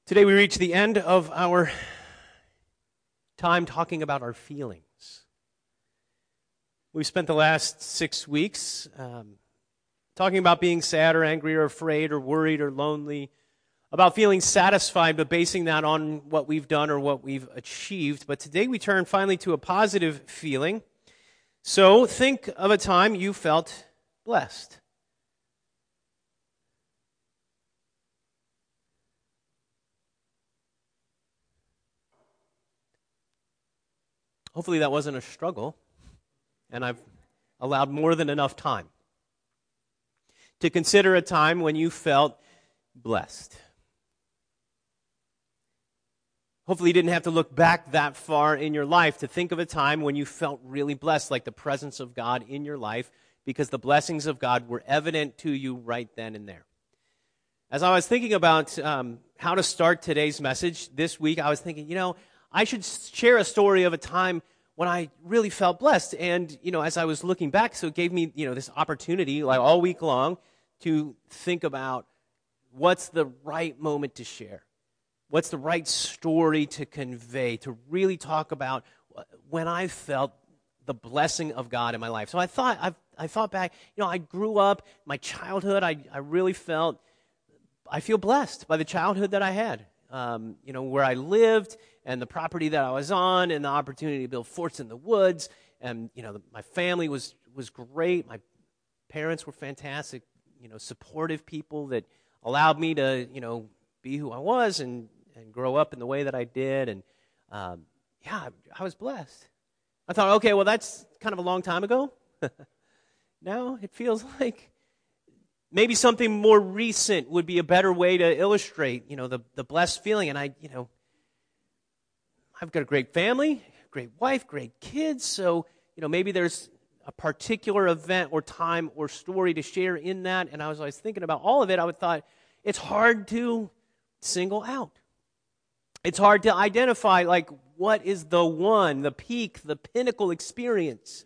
Today we reach the end of our time talking about our feelings. We've spent the last 6 weeks talking about being sad or angry or afraid or worried or lonely, about feeling satisfied but basing that on what we've done or what we've achieved. But today we turn finally to a positive feeling. So think of a time you felt blessed. Hopefully that wasn't a struggle, and I've allowed more than enough time to consider a time when you felt blessed. Hopefully you didn't have to look back that far in your life to think of a time when you felt really blessed, like the presence of God in your life, because the blessings of God were evident to you right then and there. As I was thinking about how to start today's message this week, I was thinking, I should share a story of a time when I really felt blessed. And, as I was looking back, so it gave me, this opportunity, like all week long, to think about what's the right moment to share. What's the right story to convey, to really talk about when I felt the blessing of God in my life. So I thought back, I grew up, my childhood, I really felt, I feel blessed by the childhood that I had. Where I lived and the property that I was on and the opportunity to build forts in the woods. And, my family was great. My parents were fantastic, supportive people that allowed me to, be who I was and grow up in the way that I did. And, I was blessed. I thought, okay, well, that's kind of a long time ago. Now it feels like maybe something more recent would be a better way to illustrate, the blessed feeling. And I've got a great family, great wife, great kids. So, maybe there's a particular event or time or story to share in that. And as I was thinking about all of it, I thought it's hard to single out. It's hard to identify, like, what is the one, the peak, the pinnacle experience.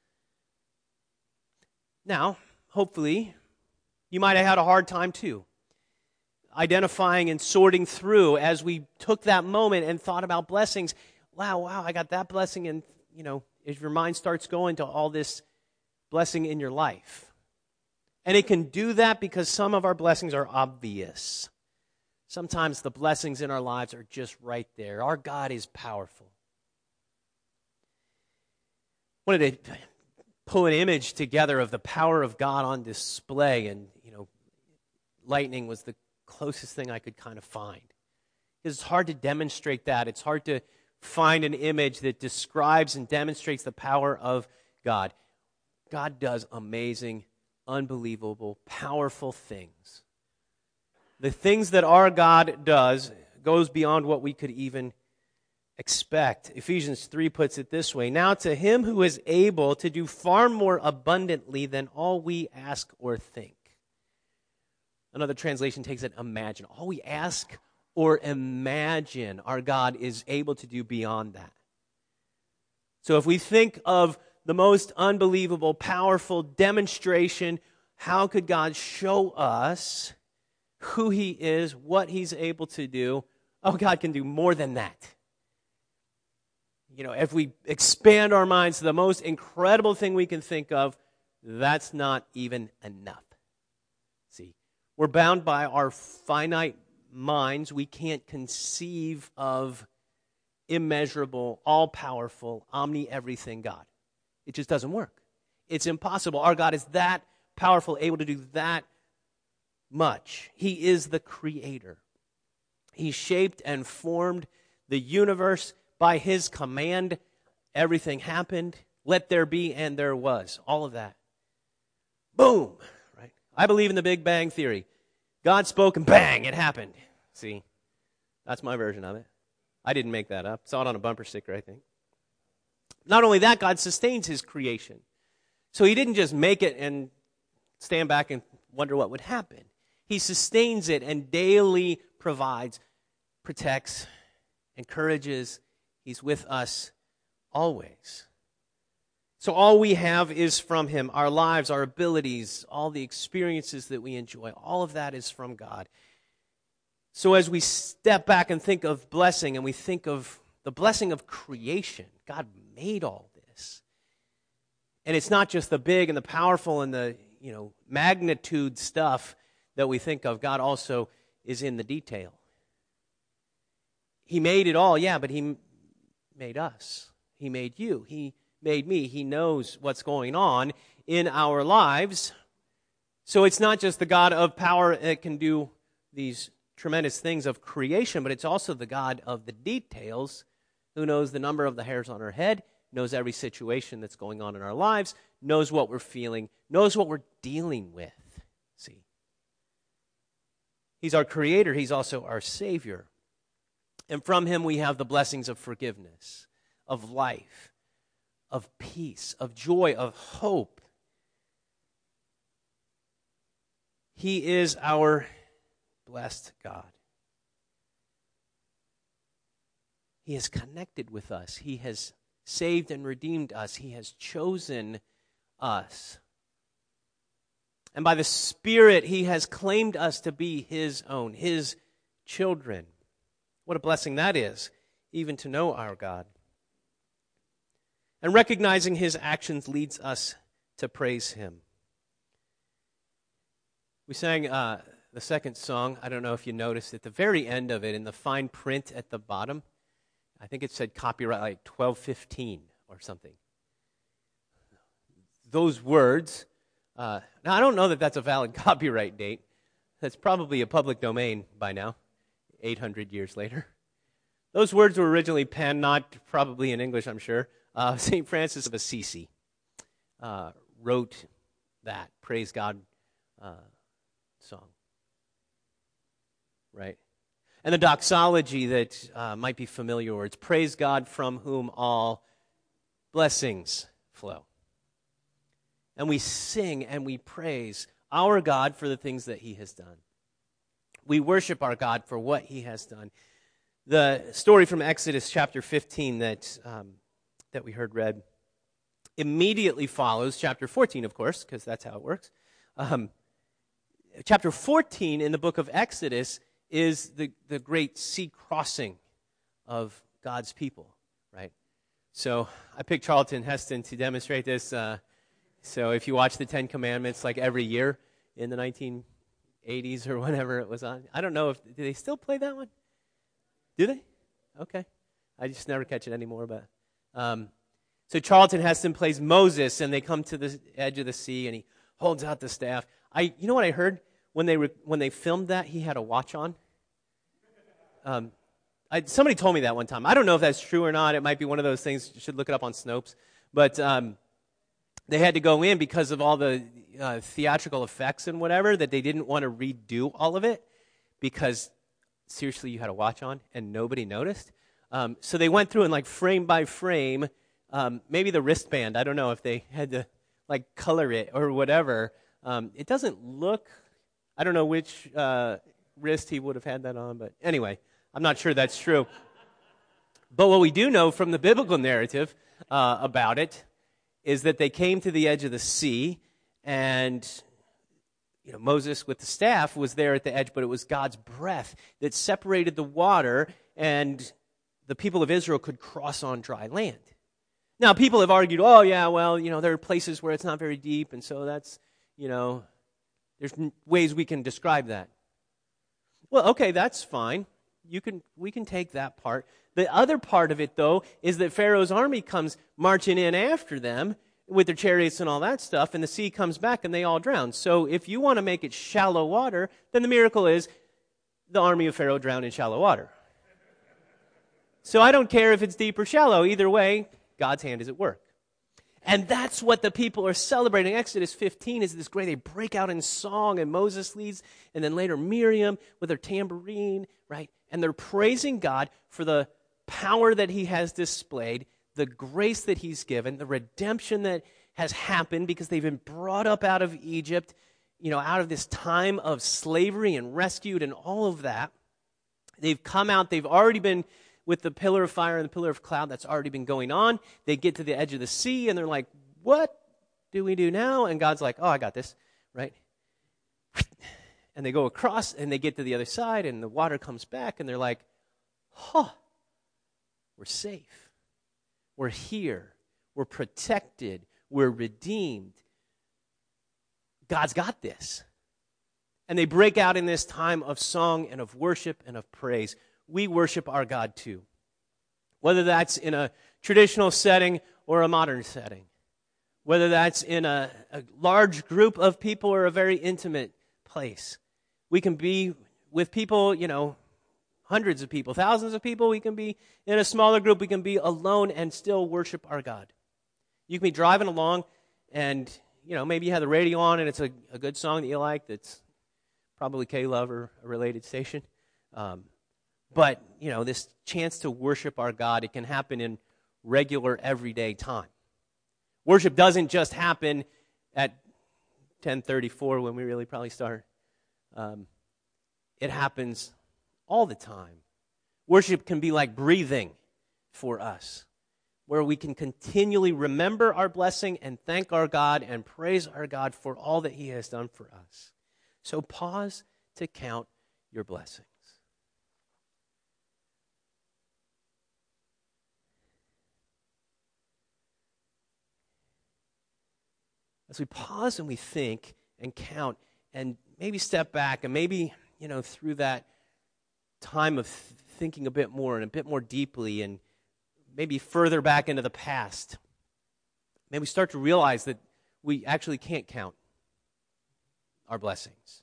Now, hopefully, you might have had a hard time too, identifying and sorting through as we took that moment and thought about blessings. Wow, I got that blessing, and, if your mind starts going to all this blessing in your life. And it can do that because some of our blessings are obvious. Sometimes the blessings in our lives are just right there. Our God is powerful. I wanted to pull an image together of the power of God on display, and lightning was the closest thing I could kind of find. It's hard to demonstrate that. It's hard to find an image that describes and demonstrates the power of God. God does amazing, unbelievable, powerful things. The things that our God does goes beyond what we could even expect. Ephesians 3 puts it this way: "Now to him who is able to do far more abundantly than all we ask or think." Another translation takes it, imagine. All we ask or imagine, our God is able to do beyond that. So if we think of the most unbelievable, powerful demonstration, how could God show us who he is, what he's able to do? Oh, God can do more than that. If we expand our minds to the most incredible thing we can think of, that's not even enough. See, we're bound by our finite minds. We can't conceive of immeasurable, all-powerful, omni-everything God. It just doesn't work. It's impossible. Our God is that powerful, able to do that much. He is the creator. He shaped and formed the universe by his command. Everything happened. Let there be, and there was. All of that. Boom. Right? I believe in the Big Bang Theory. God spoke and bang, it happened. See, that's my version of it. I didn't make that up. Saw it on a bumper sticker, I think. Not only that, God sustains his creation. So he didn't just make it and stand back and wonder what would happen. He sustains it and daily provides, protects, encourages. He's with us always. So all we have is from him. Our lives, our abilities, all the experiences that we enjoy, all of that is from God. So as we step back and think of blessing, and we think of the blessing of creation, God made all this. And it's not just the big and the powerful and the, magnitude stuff that we think of. God also is in the detail. He made it all, yeah, but He made us. He made you. He made me. He knows what's going on in our lives. So it's not just the God of power that can do these tremendous things of creation, but it's also the God of the details, who knows the number of the hairs on our head, knows every situation that's going on in our lives, knows what we're feeling, knows what we're dealing with. See? He's our creator. He's also our Savior. And from Him we have the blessings of forgiveness, of life, of peace, of joy, of hope. He is our blessed God. He has connected with us. He has saved and redeemed us. He has chosen us. And by the Spirit, He has claimed us to be His own, His children. What a blessing that is, even to know our God. And recognizing His actions leads us to praise Him. We sang the second song. I don't know if you noticed at the very end of it, in the fine print at the bottom, I think it said copyright like 1215 or something. Those words, now I don't know that that's a valid copyright date. That's probably a public domain by now, 800 years later. Those words were originally penned, not probably in English, I'm sure. St. Francis of Assisi wrote that Praise God song, right? And the doxology that might be familiar words, praise God from whom all blessings flow. And we sing and we praise our God for the things that He has done. We worship our God for what He has done. The story from Exodus chapter 15 that we heard read immediately follows chapter 14, of course, because that's how it works. Chapter 14 in the book of Exodus is the great sea crossing of God's people, right? So I picked Charlton Heston to demonstrate this. So if you watch the Ten Commandments like every year in the 1980s or whenever it was on, I don't know do they still play that one? Do they? Okay. I just never catch it anymore. But so Charlton Heston plays Moses, and they come to the edge of the sea, and he holds out the staff. You know what I heard? When they filmed that, he had a watch on. Somebody told me that one time. I don't know if that's true or not. It might be one of those things. You should look it up on Snopes. But they had to go in because of all the theatrical effects and whatever, that they didn't want to redo all of it because, seriously, you had a watch on and nobody noticed. So they went through and, like, frame by frame, maybe the wristband. I don't know if they had to, like, color it or whatever. It doesn't look... I don't know which wrist he would have had that on, but anyway, I'm not sure that's true. But what we do know from the biblical narrative about it is that they came to the edge of the sea, and Moses with the staff was there at the edge, but it was God's breath that separated the water, and the people of Israel could cross on dry land. Now, people have argued, oh, yeah, well, there are places where it's not very deep, and so that's, there's ways we can describe that. Well, okay, that's fine. We can take that part. The other part of it, though, is that Pharaoh's army comes marching in after them with their chariots and all that stuff, and the sea comes back and they all drown. So if you want to make it shallow water, then the miracle is the army of Pharaoh drowned in shallow water. So I don't care if it's deep or shallow. Either way, God's hand is at work. And that's what the people are celebrating. Exodus 15 is this great, they break out in song, and Moses leads, and then later Miriam with her tambourine, right? And they're praising God for the power that He has displayed, the grace that He's given, the redemption that has happened because they've been brought up out of Egypt, out of this time of slavery and rescued and all of that. They've come out, they've already been with the pillar of fire and the pillar of cloud that's already been going on. They get to the edge of the sea, and they're like, what do we do now? And God's like, oh, I got this, right? And they go across, and they get to the other side, and the water comes back, and they're like, we're safe. We're here. We're protected. We're redeemed. God's got this. And they break out in this time of song and of worship and of praise. We worship our God too. Whether that's in a traditional setting or a modern setting. Whether that's in a large group of people or a very intimate place. We can be with people, hundreds of people, thousands of people. We can be in a smaller group. We can be alone and still worship our God. You can be driving along and, maybe you have the radio on and it's a good song that you like that's probably K-Love or a related station. But, this chance to worship our God, it can happen in regular, everyday time. Worship doesn't just happen at 10:34 when we really probably start. It happens all the time. Worship can be like breathing for us, where we can continually remember our blessing and thank our God and praise our God for all that He has done for us. So pause to count your blessings. As we pause and we think and count and maybe step back and maybe, through that time of thinking a bit more and a bit more deeply and maybe further back into the past, maybe we start to realize that we actually can't count our blessings.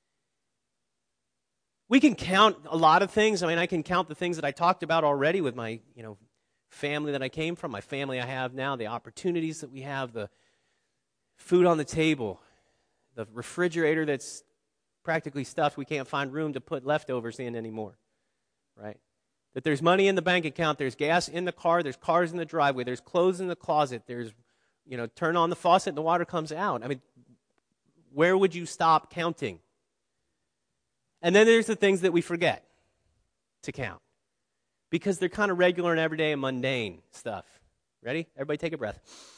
We can count a lot of things. I can count the things that I talked about already with my, family that I came from, my family I have now, the opportunities that we have, the food on the table, the refrigerator that's practically stuffed. We can't find room to put leftovers in anymore, right? That there's money in the bank account, there's gas in the car, there's cars in the driveway, there's clothes in the closet, there's, turn on the faucet and the water comes out. Where would you stop counting? And then there's the things that we forget to count because they're kind of regular and everyday and mundane stuff. Ready? Everybody take a breath.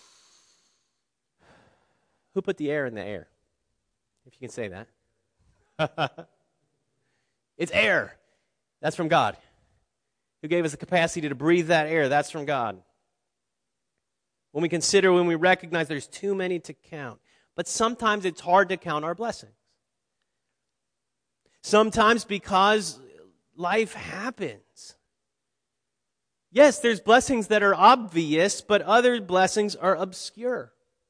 Who put the air in the air? If you can say that. It's air. That's from God. Who gave us the capacity to breathe that air? That's from God. When we recognize there's too many to count. But sometimes it's hard to count our blessings. Sometimes because life happens. Yes, there's blessings that are obvious, but other blessings are obscure.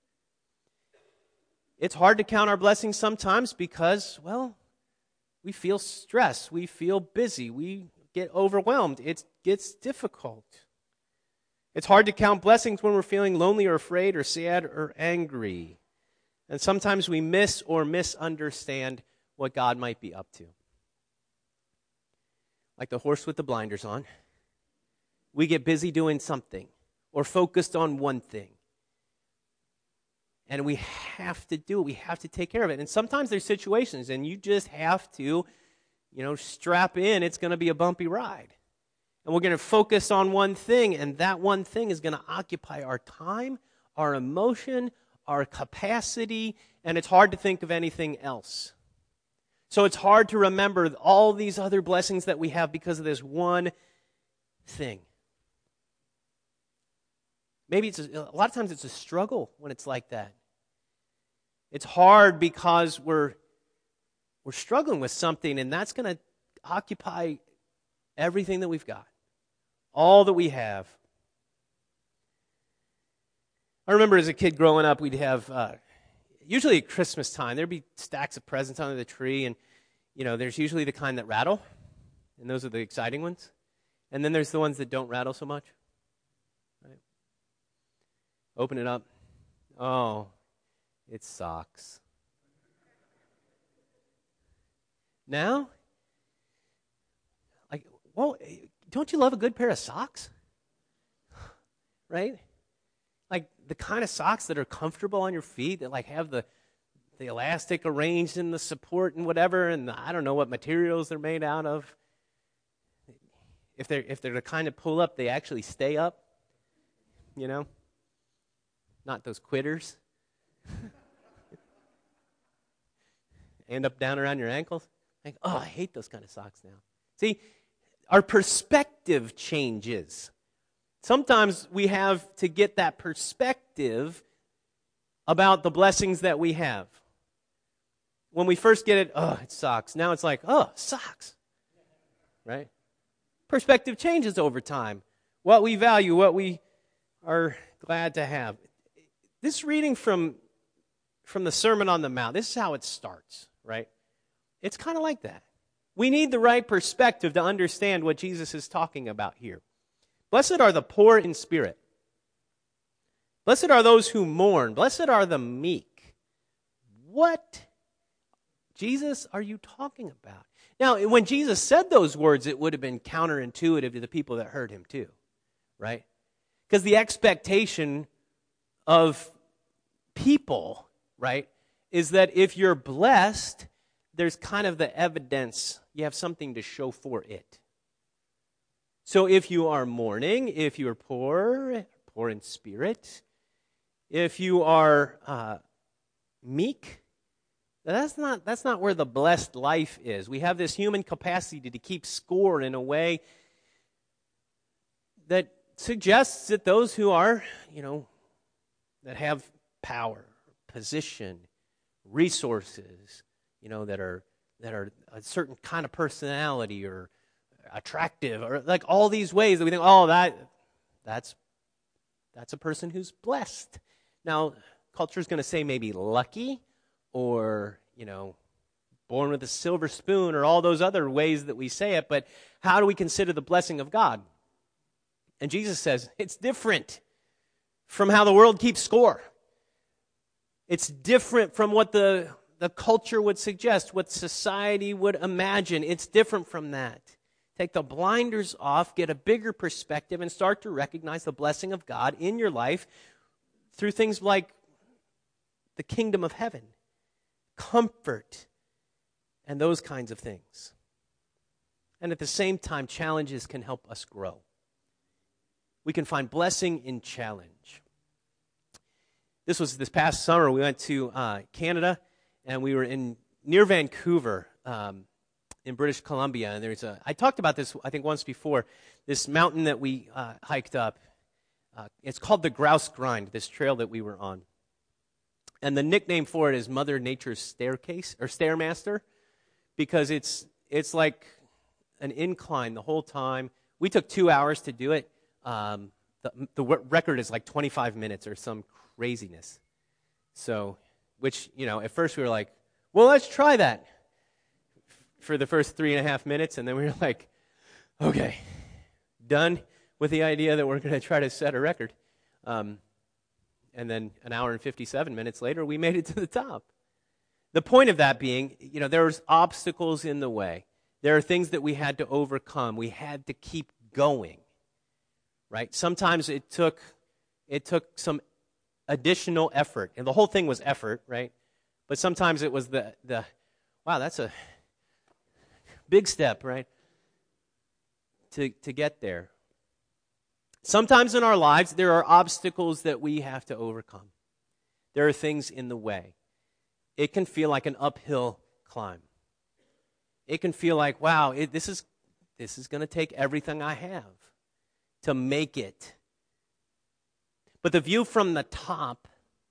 It's hard to count our blessings sometimes because, we feel stress, we feel busy, we get overwhelmed. It gets difficult. It's hard to count blessings when we're feeling lonely or afraid or sad or angry. And sometimes we miss or misunderstand what God might be up to. Like the horse with the blinders on. We get busy doing something or focused on one thing. And we have to do it. We have to take care of it. And sometimes there's situations and you just have to, strap in. It's going to be a bumpy ride. And we're going to focus on one thing, and that one thing is going to occupy our time, our emotion, our capacity, and it's hard to think of anything else. So it's hard to remember all these other blessings that we have because of this one thing. Maybe a lot of times it's a struggle when it's like that. It's hard because we're struggling with something, and that's going to occupy everything that we've got, all that we have. I remember as a kid growing up, we'd have, usually at Christmas time, there'd be stacks of presents under the tree, and, there's usually the kind that rattle, and those are the exciting ones. And then there's the ones that don't rattle so much. Right? Open it up. Oh, it's socks. Now, don't you love a good pair of socks? Right? Like the kind of socks that are comfortable on your feet, that have the elastic arranged in the support and whatever, and I don't know what materials they're made out of. If they're the kind of pull up, they actually stay up. Not those quitters. end up down around your ankles. Like, oh, I hate those kind of socks now. See, our perspective changes. Sometimes we have to get that perspective about the blessings that we have. When we first get it, oh, it sucks. Now it's like, oh, socks. Right? Perspective changes over time. What we value, what we are glad to have. This reading from the Sermon on the Mount, this is how it starts, right? It's kind of like that. We need the right perspective to understand what Jesus is talking about here. Blessed are the poor in spirit. Blessed are those who mourn. Blessed are the meek. What, Jesus, are you talking about? Now, when Jesus said those words, it would have been counterintuitive to the people that heard him too, right? Because the expectation of people, right, is that if you're blessed, there's kind of the evidence. You have something to show for it. So if you are mourning, if you are poor in spirit, if you are meek, that's not where the blessed life is. We have this human capacity to keep score in a way that suggests that those who are, that have power, position, resources, that are a certain kind of personality or attractive, or like all these ways that we think, oh, that's a person who's blessed. Now, culture is going to say maybe lucky, or born with a silver spoon, or all those other ways that we say it. But how do we consider the blessing of God? And Jesus says it's different from how the world keeps score. It's different from what the culture would suggest, what society would imagine. It's different from that. Take the blinders off, get a bigger perspective, and start to recognize the blessing of God in your life through things like the kingdom of heaven, comfort, and those kinds of things. And at the same time, challenges can help us grow. We can find blessing in challenge. This past summer. We went to Canada, and we were near Vancouver, in British Columbia. And I talked about this, I think, once before. This mountain that we hiked up, it's called the Grouse Grind, this trail that we were on. And the nickname for it is Mother Nature's Staircase, or Stairmaster, because it's like an incline the whole time. We took 2 hours to do it. The record is like 25 minutes or some craziness. So, which, at first we were like, well, let's try that for the first 3.5 minutes. And then we were like, okay, done with the idea that we're going to try to set a record. And then an hour and 57 minutes later, we made it to the top. The point of that being, there was obstacles in the way. There are things that we had to overcome. We had to keep going, right? Sometimes it took some additional effort, and the whole thing was effort, right? But sometimes it was the wow, that's a big step, right? To get there. Sometimes in our lives, there are obstacles that we have to overcome. There are things in the way. It can feel like an uphill climb. It can feel like, wow, this is going to take everything I have to make it. But the view from the top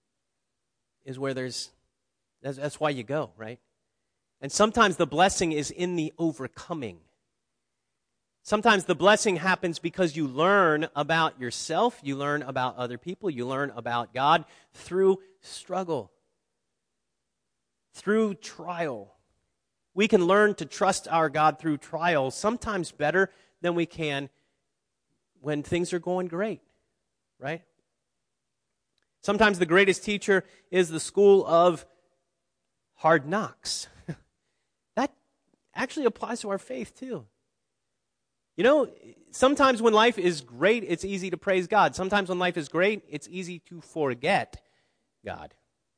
is where that's why you go, right? And sometimes the blessing is in the overcoming. Sometimes the blessing happens because you learn about yourself, you learn about other people, you learn about God through struggle, through trial. We can learn to trust our God through trials, sometimes better than we can when things are going great, right? Sometimes the greatest teacher is the school of hard knocks. That actually applies to our faith too. Sometimes when life is great, it's easy to praise God. Sometimes when life is great, it's easy to forget God.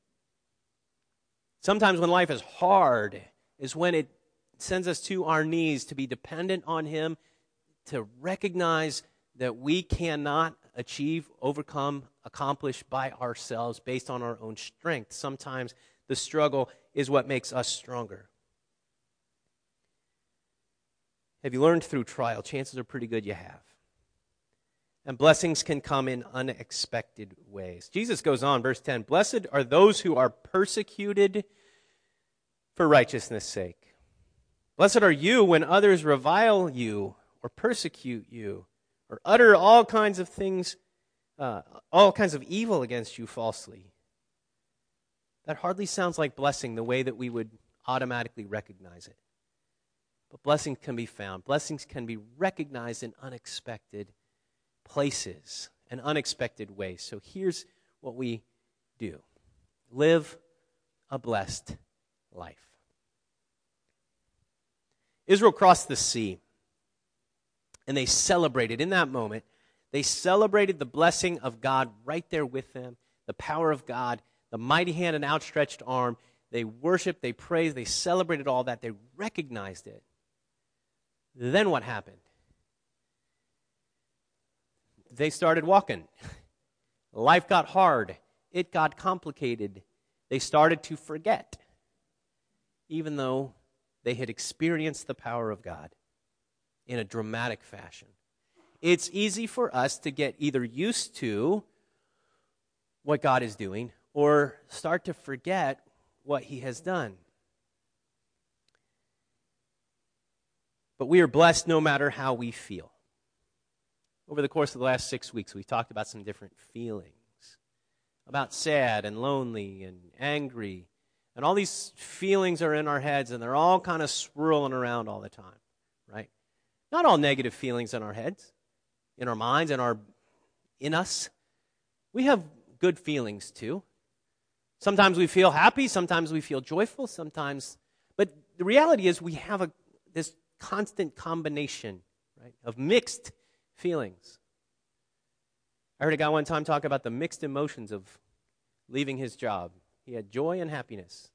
Sometimes when life is hard is when it sends us to our knees to be dependent on Him, to recognize that we cannot achieve, overcome, accomplish by ourselves based on our own strength. Sometimes the struggle is what makes us stronger. Have you learned through trial? Chances are pretty good you have. And blessings can come in unexpected ways. Jesus goes on, verse 10, "Blessed are those who are persecuted for righteousness' sake. Blessed are you when others revile you or persecute you or utter all kinds of things, all kinds of evil against you falsely." That hardly sounds like blessing the way that we would automatically recognize it. But blessings can be found. Blessings can be recognized in unexpected places and unexpected ways. So here's what we do. Live a blessed life. Israel crossed the sea, and they celebrated. In that moment, they celebrated the blessing of God right there with them, the power of God, the mighty hand and outstretched arm. They worshiped, they praised, they celebrated all that. They recognized it. Then what happened? They started walking. Life got hard. It got complicated. They started to forget, even though they had experienced the power of God in a dramatic fashion. It's easy for us to get either used to what God is doing or start to forget what He has done. But we are blessed no matter how we feel. Over the course of the last 6 weeks, we've talked about some different feelings, about sad and lonely and angry. And all these feelings are in our heads, and they're all kind of swirling around all the time, right? Not all negative feelings in our heads, in our minds, in us. We have good feelings too. Sometimes we feel happy, sometimes we feel joyful, but the reality is we have this constant combination, right, of mixed feelings. I heard a guy one time talk about the mixed emotions of leaving his job. He had joy and happiness.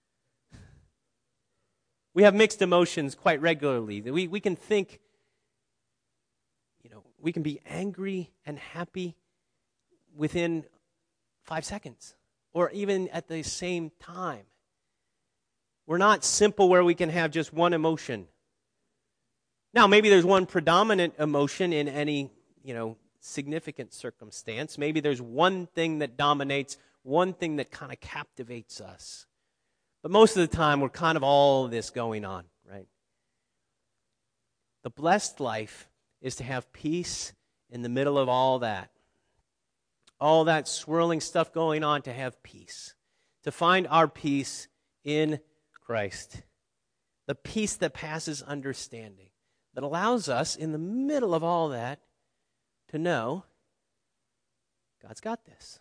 We have mixed emotions quite regularly. We can think, we can be angry and happy within 5 seconds, or even at the same time. We're not simple where we can have just one emotion. Now, maybe there's one predominant emotion in any, significant circumstance. Maybe there's one thing that dominates, one thing that kind of captivates us. But most of the time, we're kind of all this going on, right? The blessed life is to have peace in the middle of all that swirling stuff going on, to have peace, to find our peace in Christ, the peace that passes understanding, that allows us in the middle of all that to know God's got this.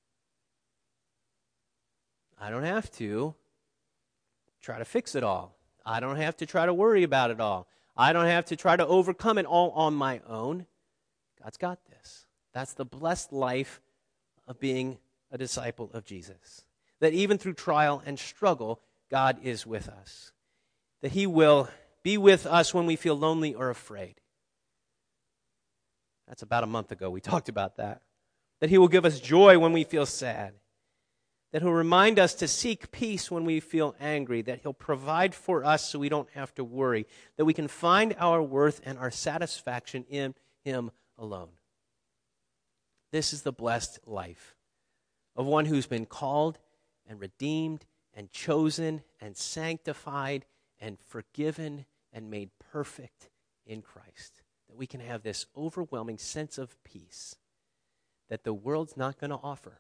I don't have to try to fix it all. I don't have to try to worry about it all. I don't have to try to overcome it all on my own. God's got this. That's the blessed life of being a disciple of Jesus. That even through trial and struggle, God is with us. That He will be with us when we feel lonely or afraid. That's about a month ago we talked about that. That He will give us joy when we feel sad. That He'll remind us to seek peace when we feel angry. That He'll provide for us so we don't have to worry. That we can find our worth and our satisfaction in Him alone. This is the blessed life of one who's been called and redeemed and chosen and sanctified and forgiven and made perfect in Christ. That we can have this overwhelming sense of peace that the world's not going to offer.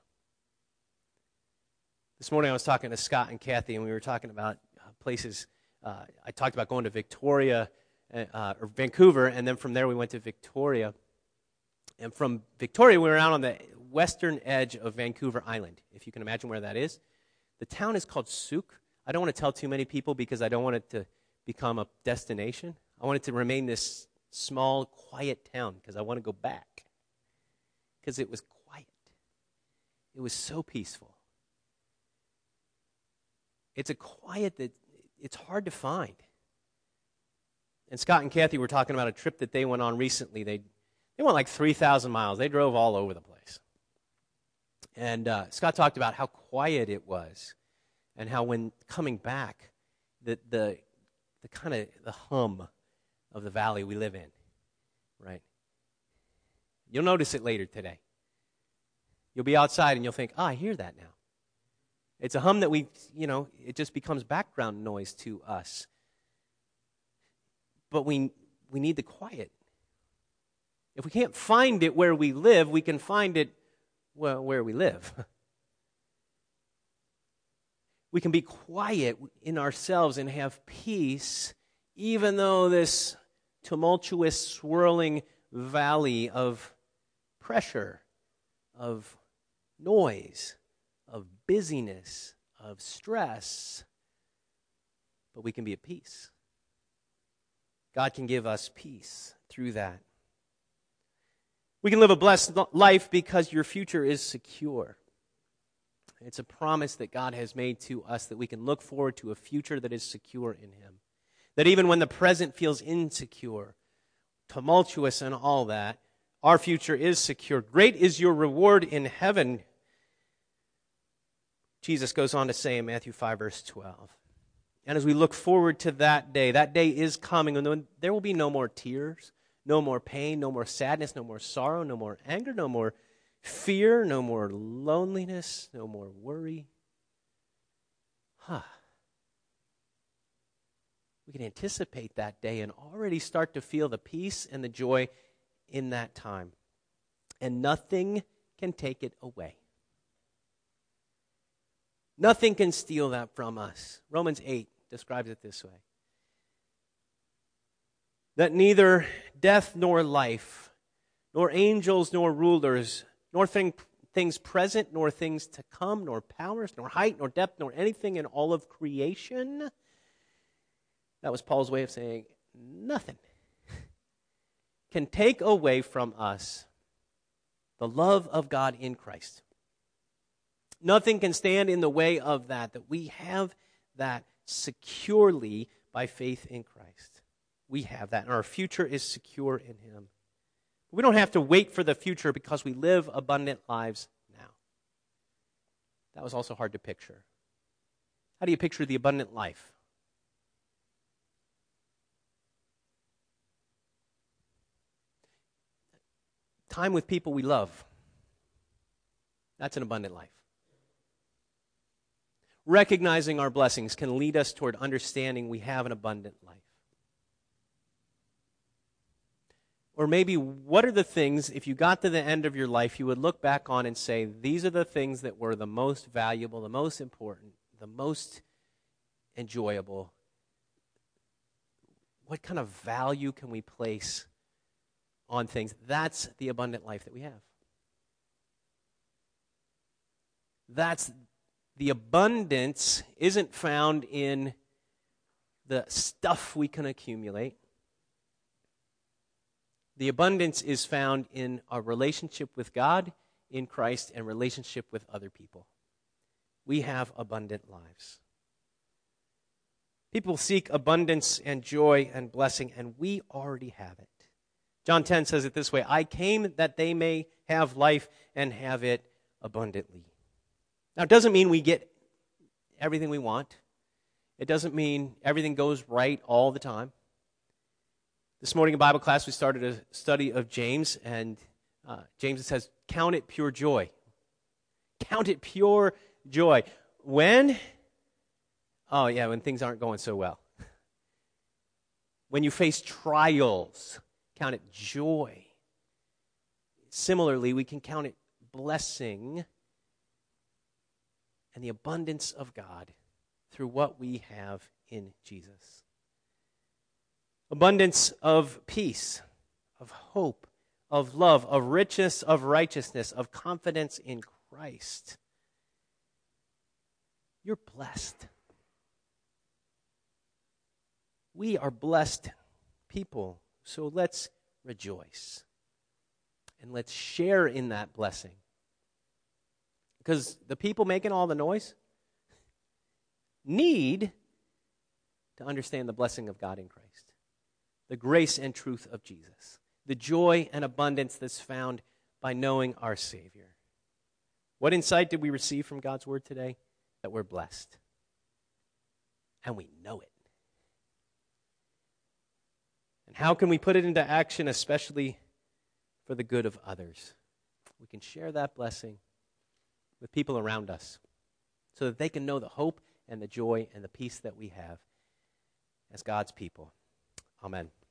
This morning I was talking to Scott and Kathy, and we were talking about places. I talked about going to Victoria or Vancouver, and then from there we went to Victoria. And from Victoria, we were out on the western edge of Vancouver Island, if you can imagine where that is. The town is called Souk. I don't want to tell too many people because I don't want it to become a destination. I want it to remain this small, quiet town because I want to go back. Because it was quiet. It was so peaceful. It's a quiet that it's hard to find. And Scott and Kathy were talking about a trip that they went on recently. They went like 3,000 miles. They drove all over the place. And Scott talked about how quiet it was. and how when coming back, the kind of the hum of the valley we live in, right? You'll notice it later today. You'll be outside and you'll think, I hear that now. It's a hum that it just becomes background noise to us. But we need the quiet. If we can't find it where we live, we can find it, where we live. We can be quiet in ourselves and have peace, even though this tumultuous, swirling valley of pressure, of noise, of busyness, of stress, but we can be at peace. God can give us peace through that. We can live a blessed life because your future is secure. It's a promise that God has made to us that we can look forward to a future that is secure in Him. That even when the present feels insecure, tumultuous and all that, our future is secure. Great is your reward in heaven, Jesus goes on to say in Matthew 5, verse 12. And as we look forward to that day is coming, and there will be no more tears, no more pain, no more sadness, no more sorrow, no more anger, no more fear, no more loneliness, no more worry. We can anticipate that day and already start to feel the peace and the joy in that time. And nothing can take it away. Nothing can steal that from us. Romans 8 describes it this way. That neither death nor life, nor angels nor rulers, nor things present, nor things to come, nor powers, nor height, nor depth, nor anything in all of creation. That was Paul's way of saying nothing can take away from us the love of God in Christ. Nothing can stand in the way of that we have that securely by faith in Christ. We have that, and our future is secure in Him. We don't have to wait for the future because we live abundant lives now. That was also hard to picture. How do you picture the abundant life? Time with people we love. That's an abundant life. Recognizing our blessings can lead us toward understanding we have an abundant life. Or maybe, what are the things, if you got to the end of your life, you would look back on and say, these are the things that were the most valuable, the most important, the most enjoyable. What kind of value can we place on things? That's the abundant life that we have. The abundance isn't found in the stuff we can accumulate. The abundance is found in our relationship with God, in Christ, and relationship with other people. We have abundant lives. People seek abundance and joy and blessing, and we already have it. John 10 says it this way, I came that they may have life and have it abundantly. Now, it doesn't mean we get everything we want. It doesn't mean everything goes right all the time. This morning in Bible class, we started a study of James, and James says, count it pure joy. Count it pure joy. When? Oh, yeah, when things aren't going so well. When you face trials, count it joy. Similarly, we can count it blessing and the abundance of God through what we have in Jesus. Abundance of peace, of hope, of love, of richness, of righteousness, of confidence in Christ. You're blessed. We are blessed people, so let's rejoice. And let's share in that blessing. Because the people making all the noise need to understand the blessing of God in Christ, the grace and truth of Jesus, the joy and abundance that's found by knowing our Savior. What insight did we receive from God's Word today? That we're blessed. and we know it. And how can we put it into action, especially for the good of others? We can share that blessing with people around us so that they can know the hope and the joy and the peace that we have as God's people. Amen.